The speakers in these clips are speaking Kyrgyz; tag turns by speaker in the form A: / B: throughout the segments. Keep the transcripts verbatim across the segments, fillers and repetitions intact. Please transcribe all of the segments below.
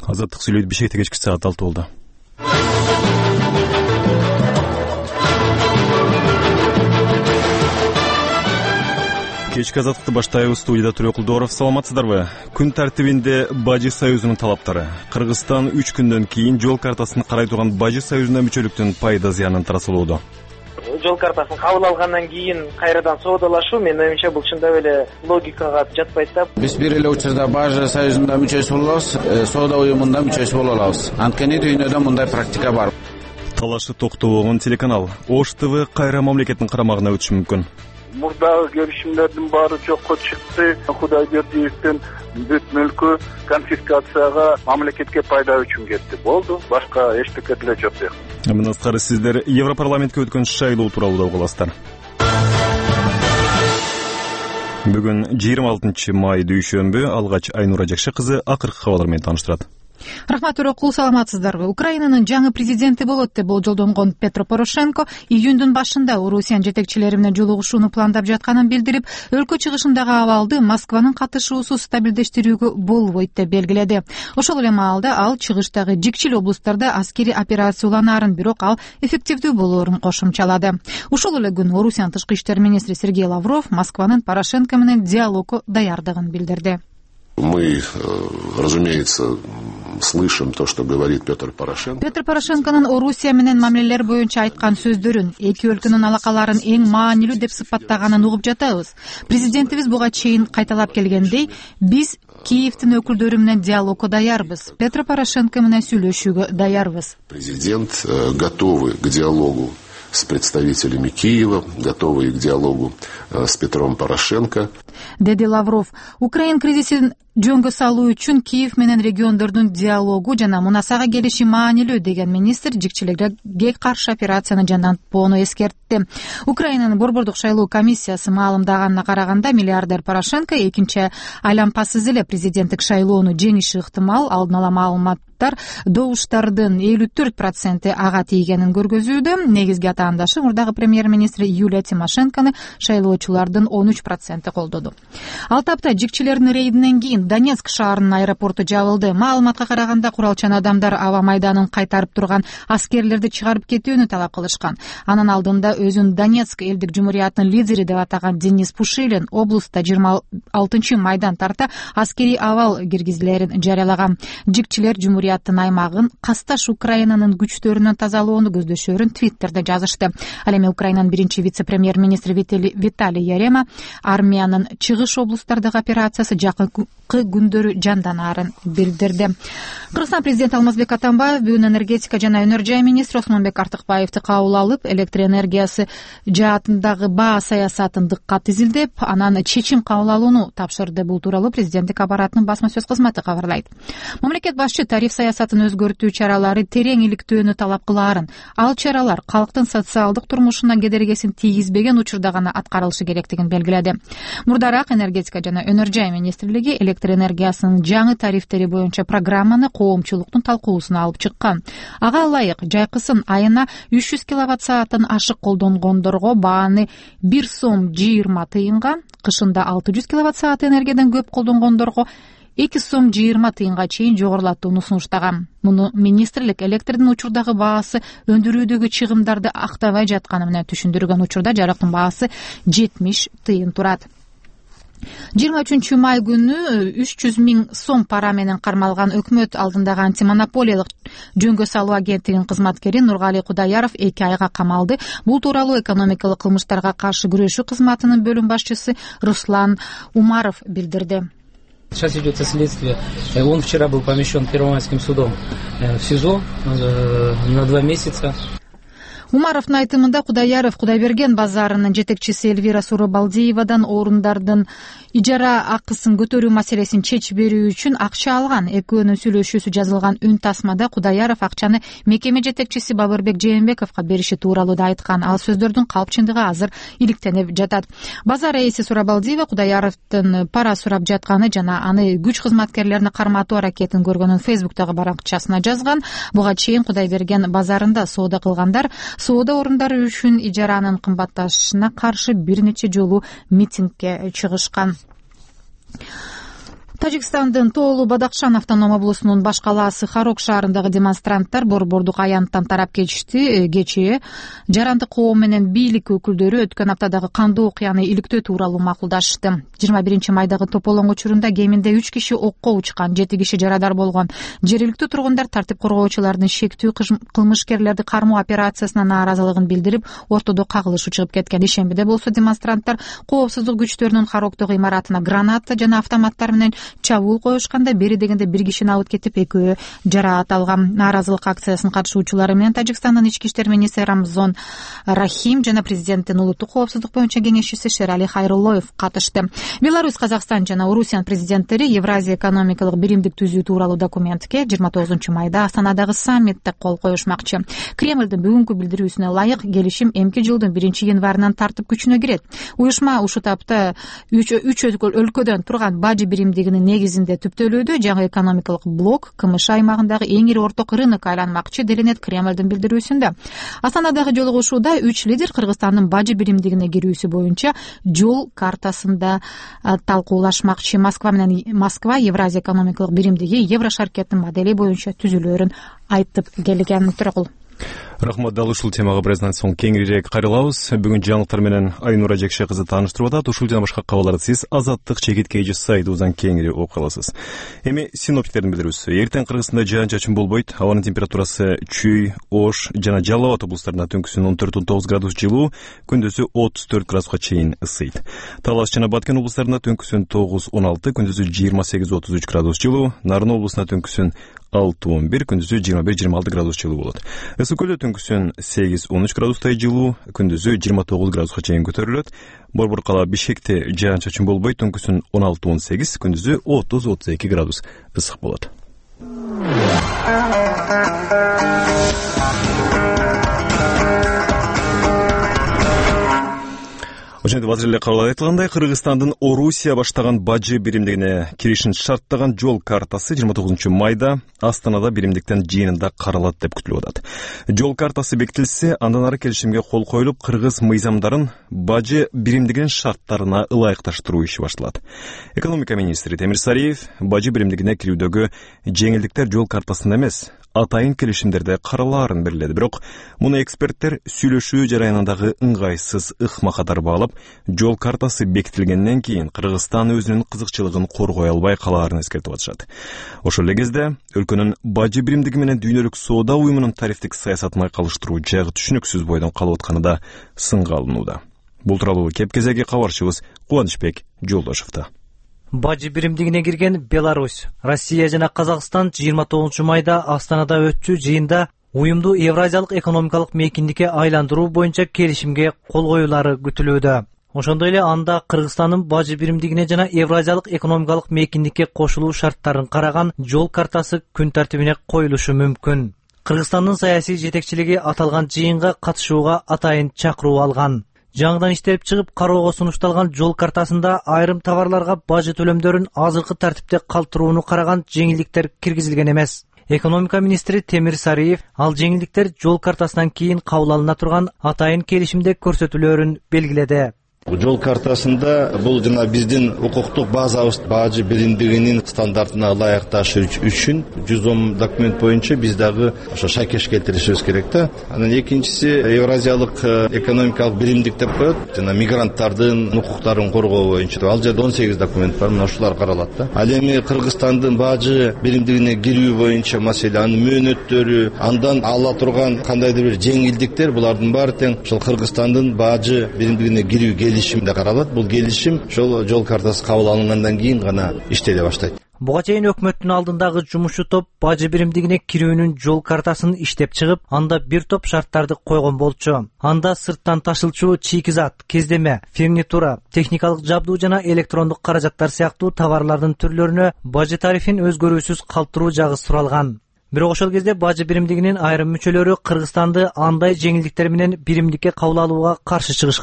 A: Азаттык сүйлөйт. Бишкекте кечки саат алты болду. Кечки азаттыкты баштайбыз. Студияда Турек Кулдоров. Саламатсыздарбы? Күн тартибинде Бажы союзунун талаптары. Кыргызстан үч күндөн кийин жол картасын карай турган Бажы союзуна мүчөлүктүн пайда зыянын тарасылууда.
B: Жол картасын кабыл алгандан кийин кайрадан соодалашуу менин оюмча бул чындап эле логикага жатпайт да.
C: Биз бир эле учурда Бажы союзунда мүчөсү болобуз, соода уюмунда мүчөсү боло алабыз. Анткени дүйнөдө мындай практика бар.
A: Талашы токтогон телеканал Ош ТВ кайра мамлекеттин карамагына өтүшү мүмкүн.
D: Мурдагы келишимдердин баары жокко чыкты. Кудайбердиевдин бүт мүлкү конфискацияга, мамлекетке пайда үчүн кетти. Болду. Башка эчтеке деле жок дейт.
A: Мындан тышкары сиздер Европарламентке өткөн шайлоо тууралуу да угуласыздар. Бүгүн жыйырма алтынчы май дүйшөмбү. Алгач Айнура Жакшы кызы акыркы кабарлар менен тааныштырат.
E: Рахмат Турекул, саламатсыздарбы? Украинанын жаңы президенти болот деп болжолдонгон Петро Порошенко июндун башында Орусиянын жетекчилери менен жолугушууну пландап жатканын билдирип, өлкө чыгышындагы абалды Москванын катышуусу стабилдештирүүгө болбойт деп белгиледи. Ошол эле маалда ал чыгыштагы жикчил облустарда аскери операция уланаарын, бирок ал эффективдүү болоорун кошумчалады. Ошол эле күнү Орусиянын тышкы иштер министри Сергей Лавров Москванын Порошенко менен диалогго даярдыгын билдирди.
F: Мы, разумеется, слышим то, что говорит Петр Порошенко.
E: Петр Порошенконун Орусия менен мамилелер боюнча айткан сөздөрүн, эки өлкөнүн алакаларын эң маанилүү деп сыпаттаганын угуп жатабыз. Президентибиз буга чейин кайталап келгендей, биз Киевтин өкүлдөрү менен диалогго даярбыз. Петр Порошенко менен сүйлөшүүгө даярбыз.
F: Президент готовы к диалогу с представителями Киева, готовы к диалогу с Петром Порошенко.
E: Деди Лавров, Украин кризисин жөнгө салуу үчүн Киев менен региондордун диалогу жана мунасага келиши маанилүү деген министр жикчилерге каршы операцияны жандантпоону эскертти. Украинанын борбордук шайлоо комиссиясы маалымдаганына караганда миллиардер Порошенко экинчи айлампасыз эле президенттик шайлоону жеңиши ыктымал. Алдын ала маалыматтар добуштардын элүү төрт проценти ага тийгенин көргөзүүдө. Негизги атаандашы мурдагы премьер-министри Юлия Тимошенкону шайлоочулардын он үч проценти колдоду. Ал тапта жикчилердин рейдинен кийин Донецк шаарынын аэропорту жабылды. Маалыматка караганда куралчан адамдар аба майданын кайтарып турган аскерлерди чыгарып кетүүнү талап кылышкан. Анын алдында өзүн Донецк элдик жумуриятынын лидери деп атаган Денис Пушилин облуста жыйырма алтынчы майдан тарта аскери абал киргизилерин жарыялаган. Жикчилер жумурияттын аймагын касташ Украинанын күчтөрүнөн тазалоону көздөшөрүн Твиттерде жазышты. Ал эми Украинанын биринчи вице-премьер-министри Виталий Ярема армиянын чыгыш облустардагы операциясы жакынкы күндөрү жанданаарын билдирди. Кыргызстан президенти Алмазбек Атамбаев бүгүн энергетика жана өнөр жай министри Осмонбек Артыкбаевди кабыл алып, электр энергиясы жаатындагы баа саясатын дыккат изилдеп, анан чечим кабыл алууну тапшырды. Бул тууралуу президенттик аппаратынын басма сөз кызматы кабарлайт. Мамлекет башчы тариф саясатын өзгөртүү чаралары терең иликтөөнү талап кылаарын, ал чаралар калктын социалдык турмушуна кедергисин тийгизбеген учурда гана аткарылышы керектигин белгиледи. Мурдараак энергетика жана өнөр жай министрлиги электр энергиясынын жаңы тарифтери боюнча программаны коомчулуктун талкуусуна алып чыккан. Ага ылайык жайкысын айына үч жүз киловатт саатын ашык колдонгондорго бааны бир сом жыйырма тыйынга, кышында алты жүз киловатт саат энергиядан көп колдонгондорго эки сом жыйырма тыйынга чейин жогорулатууну сунуштаган. Муну министрлик электрдин учурдагы баасы өндүрүүдөгү чыгымдарды актабай жатканы менен түшүндүргөн. Учурда жарыктын баасы жетимиш тыйын турат. жыйырма үчүнчү май күнү үч жүз миң сом пара менен кармалган өкмөт алдындагы антимонополиялык жөнгө салуу агенттигинин кызматкери Нургали Кудаяров эки айга камалды. Бул тууралуу экономикалык кылмыштарга каршы күрөшүү кызматынын бөлүм башчысы Руслан Умаров билдирди.
G: Сейчас ведется следствие. Он вчера был помещен Первомайским судом в СИЗО на два месяца.
E: Умаровдун айтымында Кудаяров Кудайберген базарынын жетекчиси Эльвира Сурабалдиевадан орундардын ижара акысын көтөрүү маселесин чечип берүү үчүн акча алган. Экөөнүн сүйлөшүүсү жазылган үн тасмада Кудаяров акчаны мекеме жетекчиси Бабырбек Жээнбековго бериши тууралуу да айткан. Ал сөздөрдүн калпчындыгы азыр иликтенип жатат. Базар ээси Сурабалдиева Кудаяровдун пара сурап жатканы жана аны күч кызматкерлерине карматуу аракетин көргөнүн Фейсбуктагы баракчасына жазган. Буга чейин Кудайберген базарында соода кылгандар соода орундары үчүн ижаранын кымбатташына каршы бир нече жолу митингге чыгышкан. Тажикстандын Тоолу Бадакшан автоном облусунун баш калаасы Харок шаарындагы демонстранттар борбордук аянттан тарап кетишти. Кечээ жарандык коом менен бийлик өкүлдөрү өткөн аптадагы кандуу окуяны иликтөө тууралуу макулдашты. жыйырма биринчи майдагы тополоң учурунда кеминде үч киши окко учкан, жети киши жарадар болгон. Жергиликтүү тургундар тартип коргоочулардын шектүү кылмышкерлерди кармоо операциясына нааразылыгын билдирип, ортодо кагылышуу чыгып кеткен. Ишембиде болсо демонстранттар коопсуздук күчтөрүнүн Хароктогу имаратына граната жана автоматтар менен чабуул коюшканда, бери дегенде бир кишини алып кетип, экөө жараат алган. Нааразылык акциясынын катышуучулары менен Тажикстандын ички иштер министри Рамзон Рахим жана президенттин улуттук коопсуздук боюнча кеңешчиси Шерали Хайруллоев катышты. Беларусь, Казакстан жана Орусиянын президенттери Евразия экономикалык биримдик түзүү тууралуу документке жыйырма тогузунчу майда Астанадагы саммитте кол коюшмакчы. Кремлдин бүгүнкү билдирүүсүнө ылайык келишим эмки жылдын биринчи январынан тартып күчүнө кирет. Уюшма ушул тапта үч өлкөдөн турган бажы биримдигинин негизинде түптөлүүдө жаңы экономикалык блок КМШ аймагындагы эң ири орток рынок айланмакчы делинет Кремлдин билдирүүсүндө. Астанадагы жолугушууда үч лидер Кыргызстандын бажы биримдигине кирүүсү боюнча жол картасында талкуулашмакчы. Москва менен Москва Евразия экономикалык биримдиги Еврошаркеттин модели боюнча түзүлөөрүн айтып келген. Тургул.
A: Рахмат, дал ушул темага бираздан соң кеңирээк кайрылабыз. Бүгүн жаңылыктар менен Айнура Жекше кызы тааныштырып атат. Ушул жана башка кабарларды сиз Азаттык чекиткейжи сайтыбыздан кеңири окуп аласыз. Эми синоптиктердин билдирүүсү. Эртең Кыргызстанда жаан-чачын болбойт. Абанын температурасы Чүй, Ош жана Жалал Абад облустарында түнкүсүн он төрт он тогуз градус жылуу, күндүзү отуз төрт градуска чейин ысыйт. Талас жана Баткен облустарында түнкүсүн тогуз он алты, күндүзү жыйырма сегиз отуз үч градус жылуу, Нарын облусунда түнкүсүн алты он бир, күндүзү жыйырма бир жыйырма алты градус жылуу болот. Ысык көлдө түнкүсүн сегиз он үч градустай жылуу, күндүзү жыйырма тогуз градуска чейин көтөрүлөт. Борбор кала Бишкекте жаан-чачын болбой, түнкүсүн он алты он сегиз, күндүзү отуз отуз эки градус ысык болот. Ошентип азыр эле кабарда айтылгандай, Кыргызстандын Орусия баштаган бажы биримдигине киришин шарттаган жол картасы жыйырма тогузунчу майда Астанада биримдиктен жыйынында каралат деп күтүлүп атат. Жол картасы бекитилсе, андан ары келишимге кол коюлуп, кыргыз мыйзамдарын бажы биримдигинин шарттарына ылайыкташтыруу иши башталат. Экономика министри Темир Сариев бажы биримдигине кирүүдөгү жеңилдиктер жол картасында эмес, атайын келишимдерде каралаарын белгиледи. Бирок муну эксперттер сүйлөшүү жараянындагы ыңгайсыз ыкма катары баалап, жол картасы бекитилгенден кийин Кыргызстан өзүнүн кызыкчылыгын коргой албай калаарын эскертип атышат. Ошол эле кезде өлкөнүн бажы биримдиги менен дүйнөлүк соода уюмунун тарифтик саясатын айкалыштыруу жагы түшүнүксүз бойдон калып атканы да сынга алынууда. Бул тууралуу кеп кезеги кабарчыбыз Кубанычбек Жолдошовдо.
H: Бажы биримдигине кирген Беларусь, Россия жана Казакстан жыйырма тогузунчу майда Астанада өтчү жыйында уюмду Евразиялык экономикалык мейкиндикке айландыруу боюнча келишимге кол коюлары күтүлүүдө. Ошондой эле анда Кыргызстандын бажы биримдигине жана Евразиялык экономикалык мейкиндикке кошулуу шарттарын караган жол картасы күн тартибине коюлушу мүмкүн. Кыргызстандын саясий жетекчилиги аталган жыйынга катышууга атайын чакыруу алган. Жаңыдан иштелип чыгып кароого сунушталган жол картасында айрым товарларга бажы төлөмдөрүн азыркы тартипте калтырууну караган жеңилдиктер киргизилген эмес. Экономика министри Темир Сариев ал жеңилдиктер жол картасынан кийин кабыл алына турган атайын келишимде көрсөтүлөөрүн белгиледи.
I: Жол картасында бул жана биздин укуктук базабыз бажы биримдигинин стандартына ылайыкташуу үчүн жүз он документ боюнча биз дагы ошо шайкеш келтиришибиз керек да. Анан экинчиси Евразиялык экономикалык биримдик деп коет, жана мигранттардын укуктарын коргоо боюнча. Ал жерде он сегиз документ бар, мына ушулар каралат да. Ал эми Кыргызстандын бажы биримдигине кирүү боюнча маселе, анын мөөнөттөрү, андан ала турган кандайдыр бир жеңилдиктер, булардын баары тең ошол Кыргызстандын бажы биримдигине кирүү келишимде каралат. Бул келишим ошол жол картасы кабыл алынгандан кийин гана иштеле баштайт.
H: Буга чейин өкмөттүн алдындагы жумушчу топ бажы биримдигине кирүүнүн жол картасын иштеп чыгып, анда бир топ шарттарды койгон болчу. Анда сырттан ташылчу чийкизат, кездеме, фурнитура, техникалык жабдуу жана электрондук каражаттар сыяктуу товарлардын түрлөрүнө бажы тарифин өзгөрүүсүз калтыруу жагы суралган. Бирок ошол кезде бажы биримдигинин айрым мүчөлөрү Кыргызстанды андай жеңилдиктер менен биримдикке кабыл алууга каршы чыгышкан.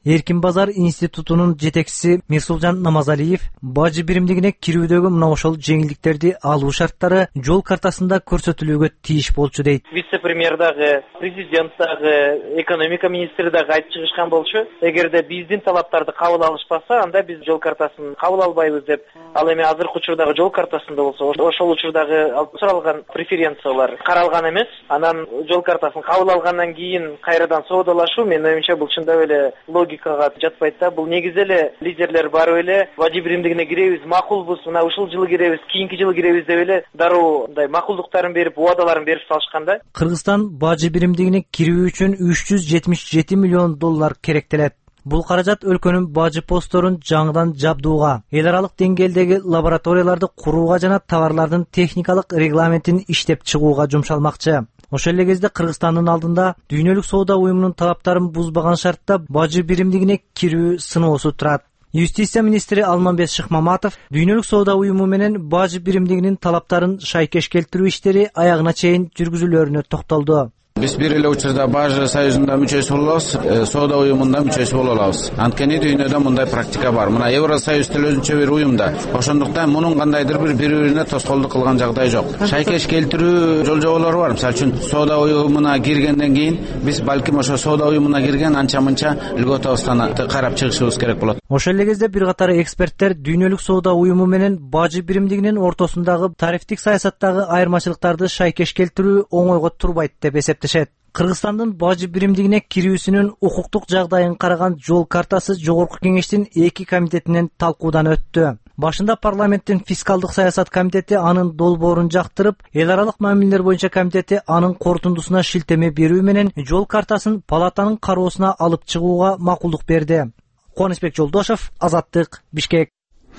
H: Эркин базар институтунун жетекчиси Мирсулжан Намазалиев бажы биримдигине кирүүдөгү мына ошол жеңилдиктерди алуу шарттары жол картасында көрсөтүлүүгө тийиш болчу дейт.
B: Вице-премьер дагы, президент дагы, экономика министри дагы айтып чыгышкан болчу. Эгерде биздин талаптарды кабыл алышпаса, анда биз жол картасын кабыл албайбыз деп. Ал эми азыркы учурдагы жол картасында болсо, ошол учурдагы суралган преференциялар каралган эмес. Анан жол картасын кабыл алгандан кийин кайрадан соодалашуу, менин оюмча, бул чындап эле логикага жатпайт да. Бул негизи эле лидерлер барып эле бажы биримдигине киребиз, макулбуз, мына ушул жылы киребиз, кийинки жылы киребиз деп эле дароо мындай макулдуктарын берип, убадаларын берип салышкан да.
H: Кыргызстан бажы биримдигине кирүү үчүн үч жүз жетимиш жети миллион доллар керектелет. Бул каражат өлкөнүн бажы постторун жаңыдан жабдууга, эл аралык деңгээлдеги лабораторияларды курууга жана товарлардын техникалык регламентин иштеп чыгууга жумшалмакчы. Ошол эле кезде Кыргызстандын алдында дүйнөлүк соода уюмунун талаптарын бузбаган шартта бажы биримдигине кирүү сыноосу турат. Юстиция министри Алмамбет Шыкмаматов дүйнөлүк соода уюму менен бажы биримдигинин талаптарын шайкеш келтирүү иштери аягына чейин жүргүзүлөрүнө токтолду.
C: Биз бир эле учурда бажы союзунда мүчөсү болобуз, соода уюмунда мүчөсү боло алабыз. Анткени дүйнөдө мындай практика бар. Мына Евросоюз деле өзүнчө бир уюмда. Ошондуктан мунун кандайдыр бир бири-бирине тоскоолдук кылган жагдай жок. Шайкеш келтирүү жол жоболору бар. Мисалы үчүн соода уюмуна киргенден кийин биз балким ошо соода уюмуна кирген анча-мынча льготабыздан карап чыгышыбыз керек болот.
H: Ошол эле кезде бир катар эксперттер дүйнөлүк соода уюму менен бажы биримдигинин ортосундагы тарифтик саясаттагы айырмачылыктарды шайкеш келтирүү оңойго турбайт деп эсептешет. Кыргызстандын бажы биримдигине кирүүсүнүн укуктук жагдайын караган жол картасы Жогорку кеңештин эки комитетинен талкуудан өттү. Башында парламенттин фискалдык саясат комитети анын долбоорун жактырып, эл аралык мамилелер боюнча комитети анын корутундусуна шилтеме берүү менен жол картасын палатанын кароосуна алып чыгууга макулдук берди. Кубанычбек Жолдошев, Азаттык, Бишкек.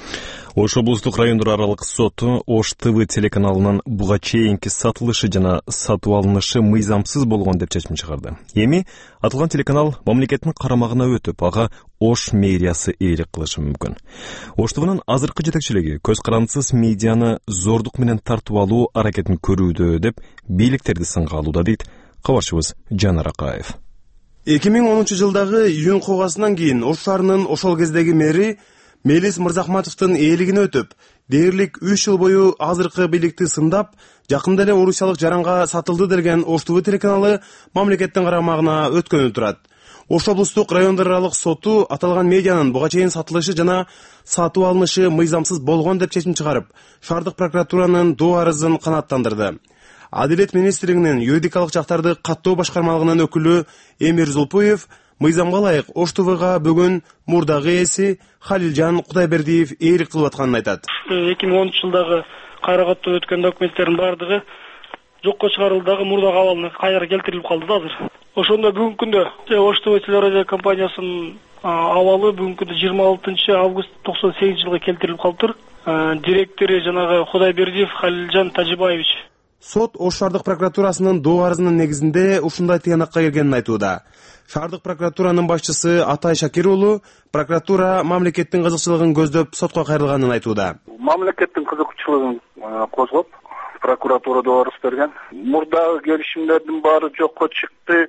A: Ош облустук райондор аралык соту Ош ТВ телеканалынын буга чейинки сатылышы жана сатып алынышы мыйзамсыз болгон деп чечим чыгарды. Эми аталган телеканал мамлекеттин карамагына өтүп, ага Ош мэриясы ээлик кылышы мүмкүн. Ош ТВнын азыркы жетекчилиги көз карандысыз медианы зордук менен тартып алуу аракетин көрүүдө деп бийликтерди сынга алууда дейт кабарчыбыз Жанар Акаев.
J: эки миң онунчу жылдагы июнь куугасынан кийин Ош шаарынын ошол кездеги мэри Мелис Мырзахматовдун ээлигине өтүп, дээрлик үч жыл бою азыркы бийликти сындап, жакында эле орусиялык жаранга сатылды деген Ош ТВ телеканалы мамлекеттин карамагына өткөнү турат. Ош облустук райондор аралык соту аталган медианын буга чейин сатылышы жана сатып алынышы мыйзамсыз болгон деп чечим чыгарып, шаардык прокуратуранын доо арызын канааттандырды. Адилет министрлигинин юридикалык жактарды каттоо башкармалыгынын өкүлү Эмир Зулпуев мыйзамга ылайык Ош ТВга бүгүн мурдагы ээси Халилжан Кудайбердиев ээлик кылып атканын айтат.
K: эки миң онунчу жылдагы кайрагатта өткөн документтердин баардыгы жокко чыгарылды, дагы мурдагы абалына кайра келтирилип калды да азыр. Ошондо бүгүнкү күндө Ош ТВ телерадио компаниясынын абалы бүгүнкү күндө жыйырма алтынчы август токсон сегизинчи жылга келтирилип калыптыр. Директору жанагы Кудайбердиев Халилжан Тажибаевич.
J: Сот Ош шаардык прокуратурасынын доо арызынын негизинде ушундай тыянакка келгенин айтууда. Шаардык прокуратуранын башчысы Атай Шакир уулу прокуратура мамлекеттин кызыкчылыгын көздөп сотко кайрылганын айтууда.
D: Мамлекеттин кызыкчылыгын козгоп, прокуратура доо арыз берген. Мурдагы келишимдердин баары жокко чыкты.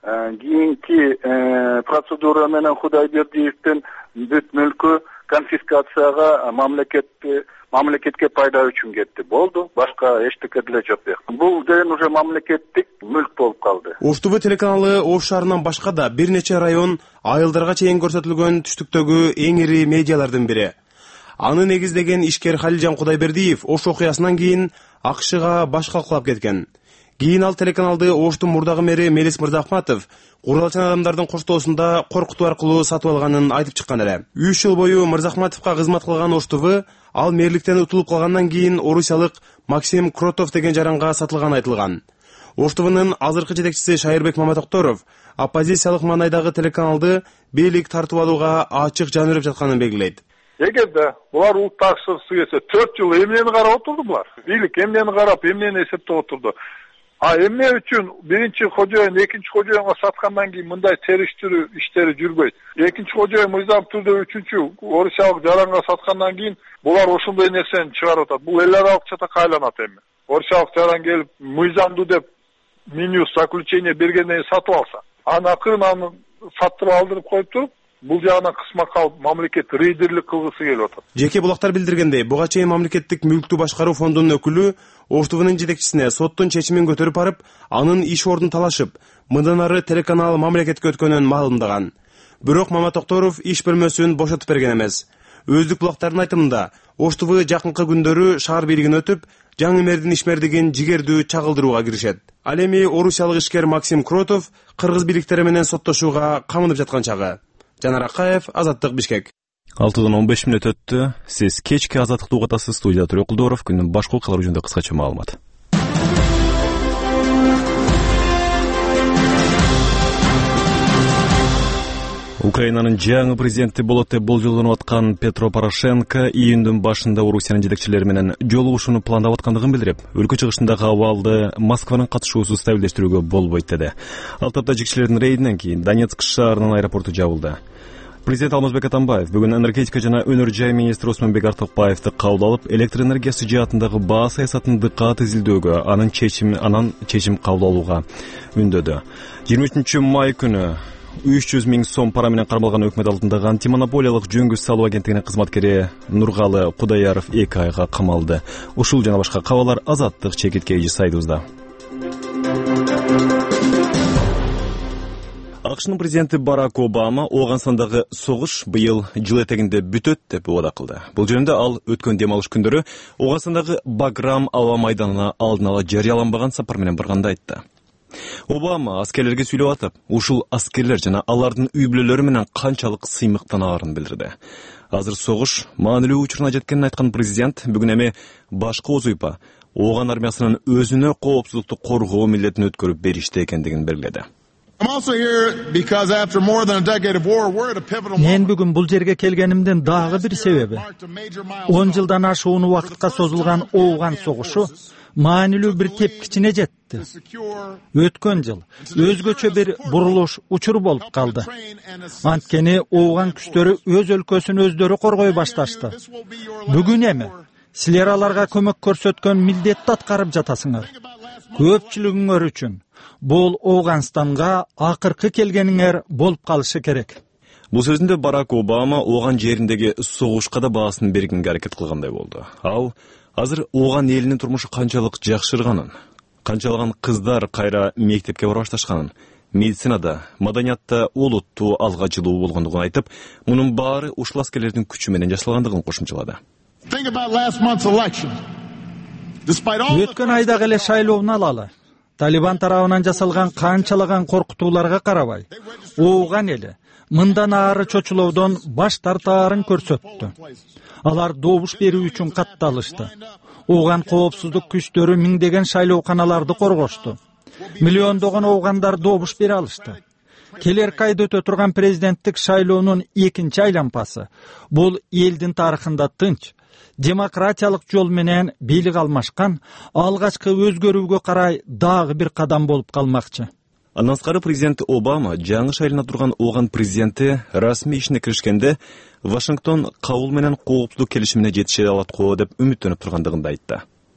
D: Кийинки процедура менен Кудайбердиевдин бүт мүлкү конфискацияга мамлекетти мамлекетке пайда үчүн кетти. Болду, башка эчтеке деле жок. Бул деген уже мамлекеттик мүлк болуп калды.
J: Ош ТВ телеканалы Ош шаарынан башка да бир нече район айылдарга чейин көрсөтүлгөн түштүктөгү эң ири медиалардын бири. Аны негиздеген ишкер Халилжан Кудайбердиев Ош окуясынан кийин АКШга баш калкалап кеткен. Кийин ал телеканалды Оштун мурдагы мэри Мелис Мырзахматов куралчан адамдардын коштоосунда коркутуу аркылуу сатып алганын айтып чыккан эле. үч жыл бою Мырзахматовго кызмат кылган Ош ТВ ал мэрликтен утулуп калгандан кийин орусиялык Максим Кротов деген жаранга сатылганы айтылган. Ош ТВнын азыркы жетекчиси Шайырбек Маматокторов оппозициялык маанайдагы телеканалды бийлик тартып алууга ачык жан берип жатканын белгилейт.
L: Эгерде булар улут тагышчысы келсе төрт жыл эмнени карап отурду булар? Бийлик эмнени карап, эмнени эсептеп отурду? А эмне үчүн биринчи кожоюн экинчи кожоюнга саткандан кийин мындай териштирүү иштери жүрбөйт? Экинчи кожоюн мыйзам түрдө үчүнчү орусиялык жаранга саткандан кийин булар ошондой нерсени чыгарып атат. Бул эл аралык чатакка айланат эми. Орусиялык жаран келип мыйзамдуу деп меню заключение бергенден кийин сатып алса, анан акырын аны саттырып алдырып коюп туруп, бул жагынан кысма калып мамлекет рейдерлик кылгысы келип атат.
J: Жеке булактар билдиргендей, буга чейин мамлекеттик мүлктү башкаруу фондунун өкүлү Оштувнун жетекчисине соттун чечимин көтөрүп барып, анын иш ордун талашып, мындан ары телеканал мамлекетке өткөнүн маалымдаган. Бирок Мамат Токторов иш бөлмөсүн бошотуп берген эмес. Өздүк булактардын айтымында, Оштувы жакынкы күндөрү шаар бийлигин өтүп, жаңы мэрдин ишмердигин жигердүү чагылдырууга киришет. Ал эми орусиялык ишкер Максим Кротов кыргыз бийликтери менен соттошууга камынып жаткан чагы. Жанар Акаев, Азаттык, Бишкек.
A: алтыдан он беш мүнөт өттү. Сиз кечки Азаттыкты угатасыз. Студияда Төрөкулдоров. Күндүн башка окуялары жөнүндө кыскача маалымат. Украинанын жаңы президенти болот деп болжолдонуп аткан Петро Порошенко июндүн башында Орусиянын жетекчилери менен жолугушууну пландап аткандыгын билдирип, өлкө чыгышындагы абалды Москванын катышуусуз стабилдештирүүгө болбойт деди. Ал тапта жетекчилердин рейдинен кийин Донецк шаарынын аэропорту жабылды. Президент Алмазбек Атамбаев бүгүн энергетика жана өнөр жай министри Осмонбек Артыкбаевди кабыл алып, электр энергиясы жаатындагы баа саясатын дыккат изилдөөгө, анын чечим анан чечим кабыл алууга үндөдү. жыйырма үчүнчү май күнү үч жүз миң сом пара менен кармалган өкмөт алдындагы антимонополиялык жөнгө салуу агенттигинин кызматкери Нургалы Кудаяров эки айга камалды. Ушул жана башка кабарлар Азаттык чекиткейи сайтыбызда. АКШнын президенти Барак Обама Ооганстандагы согуш быйыл жыл этегинде бүтөт деп убада кылды. Бул жөнүндө ал өткөн дем алыш күндөрү Ооганстандагы Баграм аба майданына алдын ала жарыяланбаган сапар менен барганда айтты. Обама аскерлерге сүйлөп атып, ушул аскерлер жана алардын үй бүлөлөрү менен канчалык сыймыктанаарын билдирди. Азыр согуш маанилүү учуруна жеткенин айткан президент бүгүн эми башкы озуйпа Ооган армиясынын өзүнө коопсуздукту коргоо милдетин өткөрүп бериште экендигин белгиледи.
M: Мен бүгүн бул жерге келгенимдин дагы бир себеби он жылдан ашуун убакытка созулган Ооган согушу маанилүү бир тепкичине жетти. Өткөн жыл өзгөчө бир бурулуш учур болуп калды. Анткени Ооган күчтөрү өз өлкөсүн өздөрү коргой башташты. Бүгүн эми силер аларга көмөк көрсөткөн милдетти аткарып жатасыңар. Көпчүлүгүңөр үчүн бул Ооганстанга акыркы келгениңер болуп калышы керек.
A: Бул сөзүндө Барак Обама Ооган жериндеги согушка да баасын бергенге аракет кылгандай болду. Ал азыр Ооган элинин турмушу канчалык жакшырганын, канчалаган кыздар кайра мектепке бара башташканын, медицинада, маданиятта олуттуу алга жылуу болгондугун айтып, мунун баары ушул аскерлердин күчү менен жасалгандыгын кошумчалады.
M: Өткөн айдагы эле шайлоону алалы. Талибан тарабынан жасалган канчалаган коркутууларга карабай, Ооган эли мындан ары чочулоодон баш тартаарын көрсөттү. Алар добуш берүү үчүн катталышты. Ооган коопсуздук күчтөрү миңдеген шайлооканаларды коргошту. Миллиондогон оогандар добуш бере алышты. Келерки айда өтө турган президенттик шайлоонун экинчи айлампасы бул элдин тарыхында тынч, демократиялык жол менен бийлик алмашкан алгачкы өзгөрүүгө карай дагы бир кадам болуп калмакчы.
A: Андан сырткары президент Обама жаңы шайлана турган Ооган президенти расмий ишине киришкенде Вашингтон кабыл менен коопсуздук келишимине жетише алат го деп үмүттөнүп тургандыгын да айтты.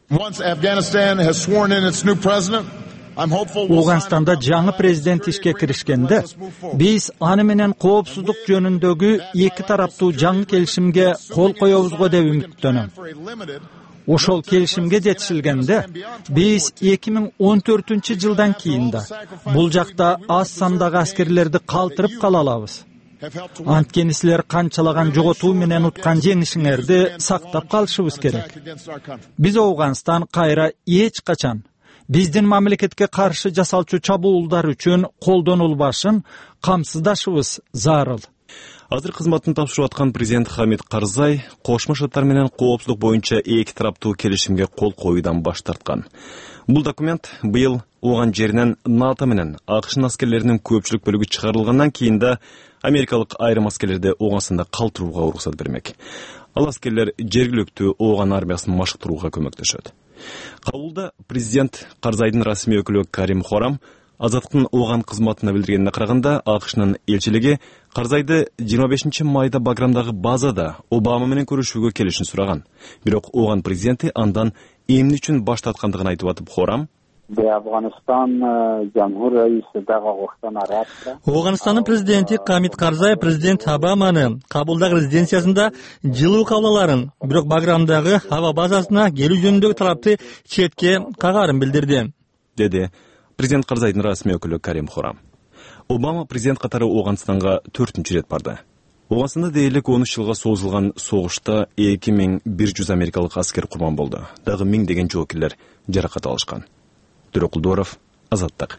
M: Ооганстанда жаңы президент ишке киришкенде биз аны менен коопсуздук жөнүндөгү эки тараптуу жаңы келишимге кол коебузго деп үмүттөнөм. Ошол келишимге жетишилгенде биз эки миң он төртүнчү жылдан кийин да бул жакта аз сандагы аскерлерди калтырып кала алабыз. Анткени силер канчалаган жоготуу менен уткан жеңишиңерди сактап калышыбыз керек. Биз Ооганстан кайра эч качан биздин мамлекетке каршы жасалчу чабуулдар үчүн колдонулбашын камсыздашыбыз зарыл.
A: Азыр кызматын тапшырып аткан президент Хамид Карзай Кошмо Шаттар менен коопсуздук боюнча эки тараптуу келишимге кол коюудан баш тарткан. Бул документ быйыл Ооган жеринен НАТО менен АКШнын аскерлеринин көпчүлүк бөлүгү чыгарылгандан кийин да америкалык айрым аскерлерди Ооганстанда калтырууга уруксат бермек. Ал аскерлер жергиликтүү Ооган армиясын машыктырууга көмөктөшөт. Кабулда президент Карзайдын расмий өкүлү Карим Хорам Азаттыктын Ооган кызматына билдиргенине караганда АКШнын элчилиги Карзайды жыйырма бешинчи майда Баграмдагы базада Обама менен көрүшүүгө келишин сураган. Бирок Ооган президенти андан эмне үчүн баш тарткандыгын айтып атып, Хорам
N: Оғанстандын президенти Камит Карзай президент Обаманы Кабулдагы резиденциясында жылуу кабыл аларын, бирок Баграмдагы аба базасына келүү жөнүндөгү талапты четке кагарын билдирди,
A: деди президент Карзайдын расмий өкүлү Карим Хурам. Обама президент катары Оғанстанга төртүнчү рет барды. Оғанстанда дээрлик он үч жылга созулган согушта эки миң бир жүз америкалык аскер курман болду. Дагы миңдеген жоокерлер жаракат алышкан. Төрөкулдоров, Азаттык.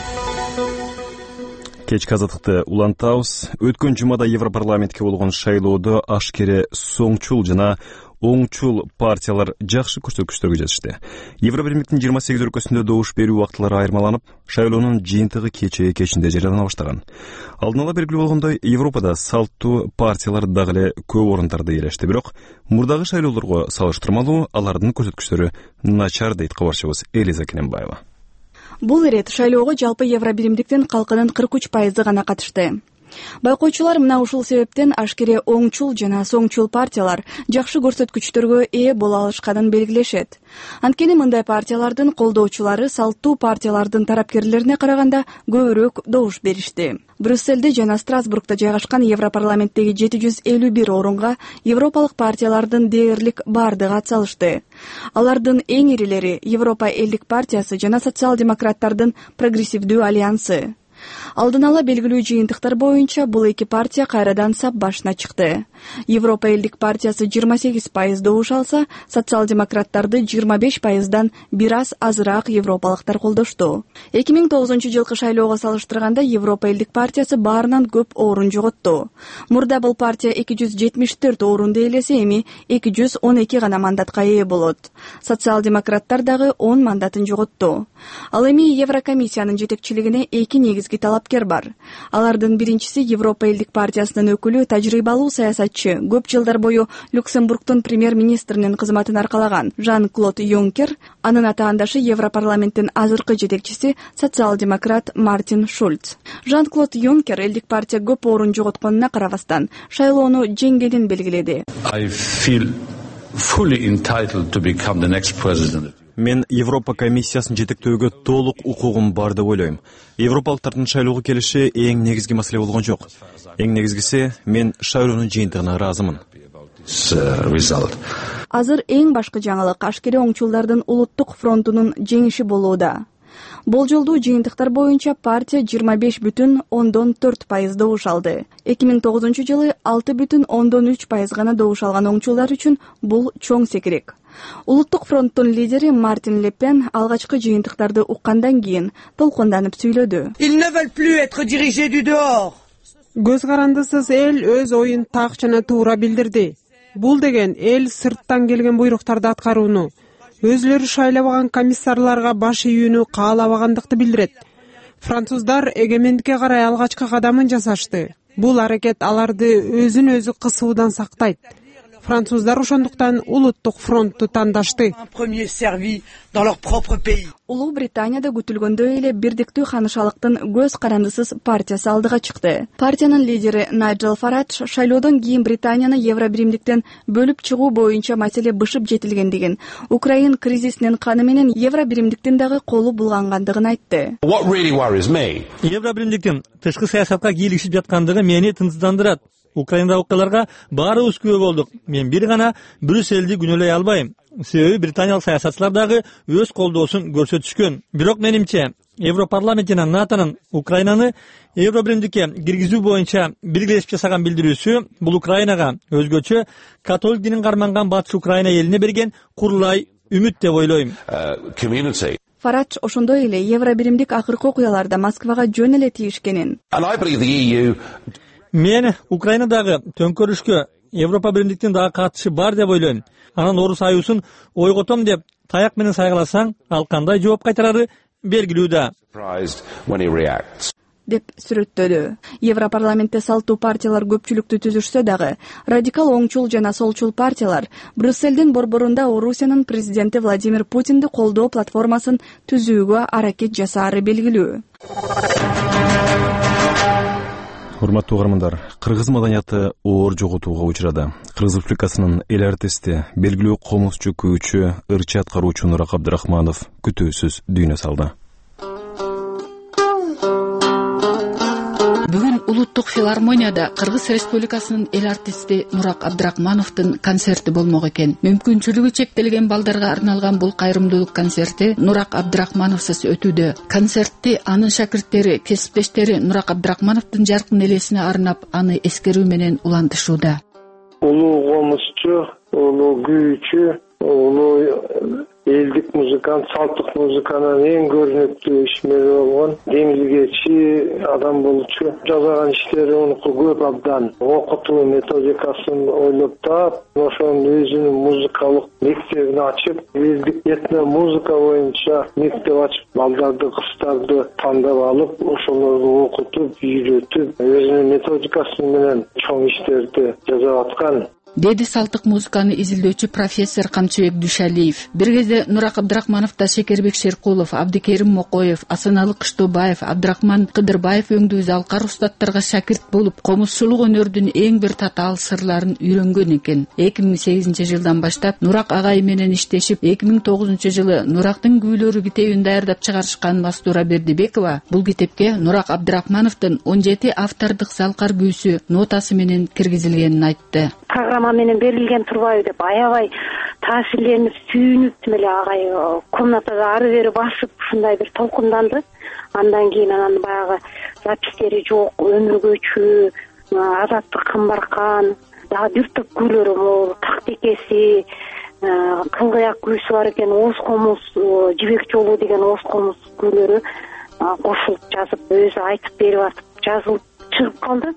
A: Кечки азаттыкты улантабыз. Өткөн жумада Европарламентке болгон шайлоодо ашкере соңчул жана оңчул партиялар жакшы көрсөткүчтөргө жетишти. Евробиримдиктин жыйырма сегиз өлкөсүндө добуш берүү убактылары айырмаланып, шайлоонун жыйынтыгы кечээ кечинде жарыялана баштаган. Алдын ала белгилүү болгондой, Европада салттуу партиялар дагы эле көп орундарды ээлешти, бирок мурдагы шайлоолорго салыштырмалуу алардын көрсөткүчтөрү начар дейт кабарчыбыз Элиза Кененбаева.
O: Бул ирет шайлоого жалпы Евробиримдиктин калкынын кырк үч пайызы гана катышты. Байкоочулар мына ушул себептен ашкере оңчул жана соңчул партиялар жакшы көрсөткүчтөргө ээ боло алышканын белгилешет. Анткени мындай партиялардын колдоочулары салттуу партиялардын тарапкерлерине караганда көбүрөөк добуш беришти. Брюссельде жана Страсбургда жайгашкан Европарламенттеги жети жүз элүү бир орунга европалык партиялардын дээрлик бардыгы атсалышты. Алардын эң ирилери Европа элдик партиясы жана социал-демократтардын прогрессивдүү альянсы. Алдын ала белгилүү жыйынтыктар боюнча бул эки партия кайрадан сап башына чыкты. Европа элдик партиясы жыйырма сегиз пайыз добуш алса, социал-демократтарды жыйырма беш пайыздан бир аз азыраак европалыктар колдошту. эки миң тогузунчу жылкы шайлоого салыштырганда Европа элдик партиясы баарынан көп орун жоготту. Мурда бул партия эки жүз жетимиш төрт орунду ээлесе, эми эки жүз он эки гана мандатка ээ болот. Социал-демократтар дагы он мандатын жоготту. Ал эми Еврокомиссиянын жетекчилигине эки негизги талапкер бар. Алардын биринчиси Европа элдик партиясынын өкүлү, тажрыйбалуу саясатчы, көп жылдар бою Люксембургдун премьер-министринин кызматын аркалаган Жан-Клод Юнкер, анын атаандашы Европарламенттин азыркы жетекчиси социал-демократ Мартин Шульц. Жан-Клод Юнкер элдик партия көп орун жоготконуна карабастан шайлоону жеңгенин белгиледи.
P: I feel fully entitled to become the next president.
A: Мен Европа комиссиясын жетектөөгө толук укугум бар деп ойлойм. Европалыктардын шайлоого келиши эң негизги маселе болгон жок. Эң негизгиси, мен шайлоонун жыйынтыгына ыраазымын.
O: Азыр эң башкы жаңылык ашкере оңчулдардын улуттук фронтунун жеңиши болууда. Болжолдуу жыйынтыктар боюнча партия жыйырма беш бүтүн ондон төрт пайыз добуш алды. эки миң тогузунчу жылы алты бүтүн ондон үч пайыз гана добуш алган оңчулдар үчүн бул чоң секирек. Улуттук фронттун лидери Мартин Ле Пен алгачкы жыйынтыктарды уккандан кийин толкунданып сүйлөдү.
Q: Көз карандысыз эл өз оюн так жана туура билдирди. Бул деген эл сырттан келген буйруктарды аткарууну, өзлөрү шайлабаган комиссарларга баш ийүүнү каалабагандыкты билдирет. Француздар эгемендикке карай алгачкы кадамын жасашты. Бул аракет аларды өзүн өзү кысуудан сактайт. Француздар ошондуктан улуттук фронтту тандашты.
O: Улуу Британияда күтүлгөндөй эле бирдиктүү ханышалыктын көз карандысыз партиясы алдыга чыкты. Партиянын лидери Найджел Фарадж шайлоодон кийин Британияны Евробиримдиктен бөлүп чыгуу боюнча маселе бышып жетилгендигин, Украин кризисинин каны менен Евробиримдиктин дагы колу булгангандыгын айтты.
N: Евробиримдиктин тышкы саясатка кийлигишип жаткандыгы мени тынчсыздандырат. Украинада окуяларга баарыбыз күбө болдук. Мен бир гана Брюссельди күнөөлөй албайм. Себеби британиялык саясатчылар дагы өз колдоосун көрсөтүшкөн. Бирок менимче Европарламент жана НАТОнун Украинаны Евробиримдикке киргизүү боюнча биргелешип жасаган билдирүүсү бул Украинага өзгөчө католик динин карманган Батыш Украина элине берген курулай үмүт деп ойлойм.
O: Фарадж ошондой эле Евробиримдик акыркы окуяларда Москвага жөн эле тийишкенин.
N: Мен Украинадагы төңкөрүшкө Европа биримдиктин дагы катышы бар деп ойлойм. Анан Орус аюусун ойготом деп таяк менен сайгаласаң, ал кандай жооп кайтарары белгилүү да.
O: деп сүрөттөдү. Европарламентте салттуу партиялар көпчүлүктү түзүшсө дагы, радикал оңчул жана солчул партиялар Брюссельдин борборунда Орусиянын президенти Владимир Путинди колдоо платформасын түзүүгө аракет жасаары белгилүү.
A: урматтуу угармандар, кыргыз маданияты оор жоготууга учурады. Кыргыз Республикасынын эл артисти, белгилүү комузчу күйүүчү, ырчы аткаруучу Нурак Абдрахманов күтүүсүз дүйнө салды.
R: Бүгүн Улуттук филармонияда Кыргыз Республикасынын эл артисти Нурак Абдрахмановдун концерти болмок экен. Мүмкүнчүлүгү чектелген балдарга арналган бул кайрымдуулук концерти Нурак Абдрахмановсуз өтүүдө. Концертти анын шакирттери, кесиптештери Нурак Абдрахмановдун жаркын элесине арнап, аны эскерүү менен улантышууда.
S: Улуу комузчу, улуу күйүүчү, улуу элдик музыкант, салттык музыканын эң көрүнүктүү ишмери болгон, деңизгечи адам болчу. Жазган иштери унуку көп абдан. Окутуу методикасын ойлоп таап, ошонун өзүнүн музыкалык мектебин ачып, элдик этно музыка боюнча мектеп ачып, балдарды, кыздарды тандап алып, ошолорду окутуп, үйрөтүп, өзүнүн методикасы менен чоң иштерди жасап аткан.
R: Деди салттык музыканы изилдөөчү профессор Камчыбек Дүйшалиев. Бир кезде Нурак Абдрахманов да Шекербек Шеркулов, Абдикерим Мокоев, Асаналы Кыштообаев, Абдрахман Кыдырбаев өңдүү залкар устаттарга шакирт болуп, комузчулук өнөрдүн эң бир татаал сырларын үйрөнгөн экен. эки миң сегизинчи жылдан баштап Нурак агай менен иштешип, эки миң тогузунчу жылы Нурактын күүлөрү китебин даярдап чыгарышкан Мастура Бердибекова бул китепке Нурак Абдрахмановдун он жети автордук залкар күүсү нотасы менен киргизилгенин айтты.
T: Программа менен берилген турбайбы деп аябай таасирленип, сүйүнүп эле агай комнатада ары бери басып ушундай бир толкунданды. Андан кийин анан баягы запистери жок, өмүргөчү, азаттык камбаркан, дагы бир топ күүлөрү могул тактекеси, кылгыяк күүсү бар экен, Оз комуз, Жибек жолу деген Оз комуз күүлөрү кошулуп жазып, өзү айтып берип атып, жазылып чыгып калды.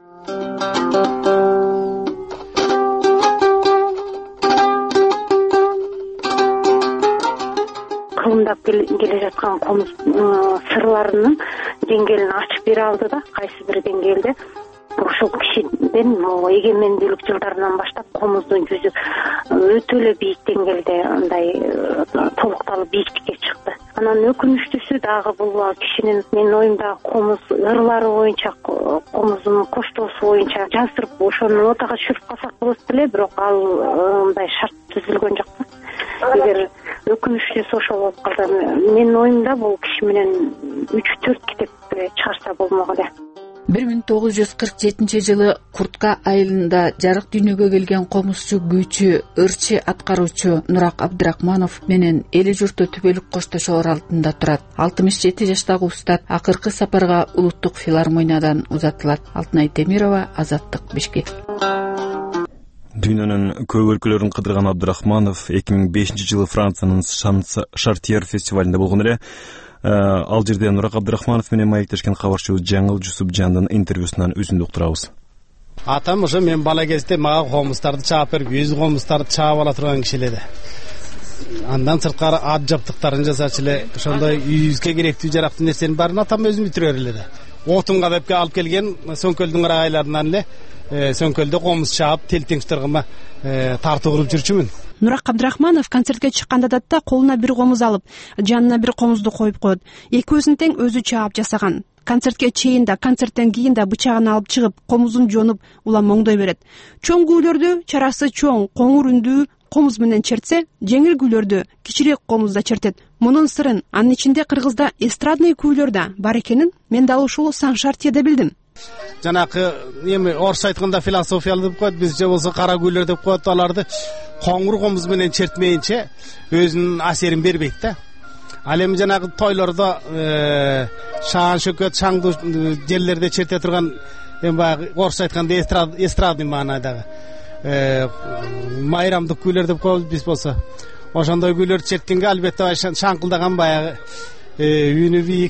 T: Кылымдап келе жаткан комуз сырларынын деңгээлин ачып бере алды да, кайсы бир деңгээлде. Ошол кишиден эгемендүүлүк жылдарынан баштап комуздун жүзү өтө эле бийик деңгээлде андай толукталып бийиктикке чыкты. Анан өкүнүчтүүсү дагы бул кишинин менин оюмда комуз ырлары боюнча, комуздун коштоосу боюнча жаздырып ошону нотага түшүрүп калсак болот эле, бирок ал мындай шарт түзүлгөн жок. Эгер өкүнүчтүүсү ошол болуп калса, менин оюмда бул киши менен үч төрт китеп чыгарса болмок эле.
R: бир миң тогуз жүз кырк жетинчи жылы Куртка айылында жарык дүйнөгө келген комузчу күйүүчү, ырчы аткаруучу Нурак Абдрахманов менен эли журту түбөлүк коштошоор алдында турат. алтымыш жети жаштагы устат акыркы сапарга Улуттук филармониядан узатылат. Алтынай Темирова, Азаттык, Бишкек.
A: Дүйнөнүн көп өлкөлөрүн кыдырган Абдрахманов эки миң бешинчи жылы Франциянын Шартьер фестивалында болгон эле. Ал жерде Нурак Абдрахманов менен маектешкен кабарчы Жаңыл Жусупжандын интервьюсунан үзүндү уктурабыз.
U: Атам ошо мен бала кезде мага комуздарды чаап берип, өз комуздарды чаап ала турган киши эле. Андан сырткары ат жабдыктарын жасачу эле, ошондой үйүбүзгө керектүү жарактуу нерсенин баарын атам өзү бүтүрөр эле да. Отунга деп алып келген Сөңкөлдүн ырайыларынан эле Сөңкөлдө комуз чаап, телтеңштергима тартып уруп жүрчүмүн.
V: Нурак Абдрахманов концертке чыкканда да колуна бир комуз алып, жанына бир комузду коюп коет. Экөөсүн тең өзү чаап жасаган. Концертке чейин да, концерттен кийин да бычагын алып чыгып, комузун жонуп, улам моңдой берет. Чоң күүлөрдү чарасы чоң, коңур үндүү комуз менен чертсе, жеңил күүлөрдү кичирээк комузда чертет. Мунун сырын анын ичинде Кыргызда эстрадный күүлөр да бар экенин мен дал ушул Сан-Шартьеде билдим.
U: Жанакы эми орусча айтканда философиялы деп коет, бизче болсо кара күүлөр деп коет. Аларды коңур комуз менен чертмейинче өзүнүн асерин бербейт да. Ал эми жанагы тойлордо шаан шөкөт, шаңдуу жерлерде черте турган эми баягы орусча айтканда эстрадный маанайдагы майрамдык күүлөр деп коебуз биз болсо. Ошондой күүлөр черткенге албетте шаңкылдаган баягы үнү бийик,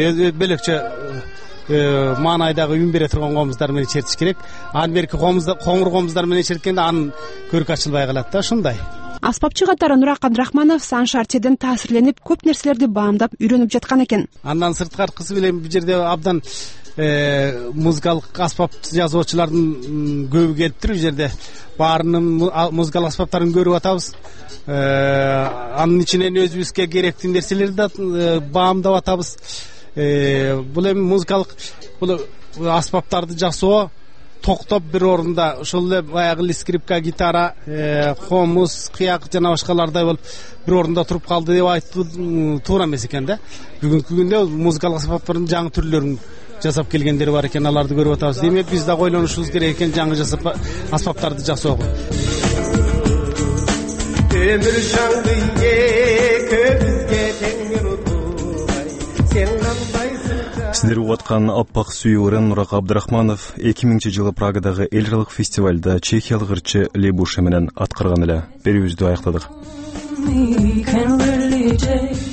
U: бөлөкчө маанайдагы үн бере турган комуздар менен чертиш керек. Аны берки коңур комуздар менен черткенде анын көркү ачылбай калат да, ушундай.
V: Аспапчы катары Нурак Абдрахманов Сан-Шартьеден таасирленип, көп нерселерди баамдап, үйрөнүп жаткан экен.
U: Андан сырткаркысы менен бул жерде абдан музыкалык аспап жазуучулардын көбү келиптир. Бул жерде баарынын музыкалык аспаптарын көрүп атабыз. Анын ичинен өзүбүзгө керектүү нерселерди да баамдап атабыз. Бул эми музыкалык бул аспаптарды жасоо токтоп бир орунда ошол эле баягы скрипка, гитара, комуз, кыяк жана башкалардай болуп бир орунда туруп калды деп айтуу туура эмес экен да. Бүгүнкү күндө музыкалык аспаптардын жаңы түрлөрүн жасап келгендери бар экен, аларды көрүп атабыз. Демек биз дагы ойлонушубуз керек экен жаңы жасап аспаптарды жасоого. Өмүр шаңды экөөбүзгө теңир утубай, сен кандайсың?
A: Сиздер угуп аткан Аппак сүйүү ырен Нурак Абдрахманов эки миңинчи жылы Прагадагы эл аралык фестивалда чехиялык ырчы Лебуша менен аткарган эле. Берүүбүздү аяктадык.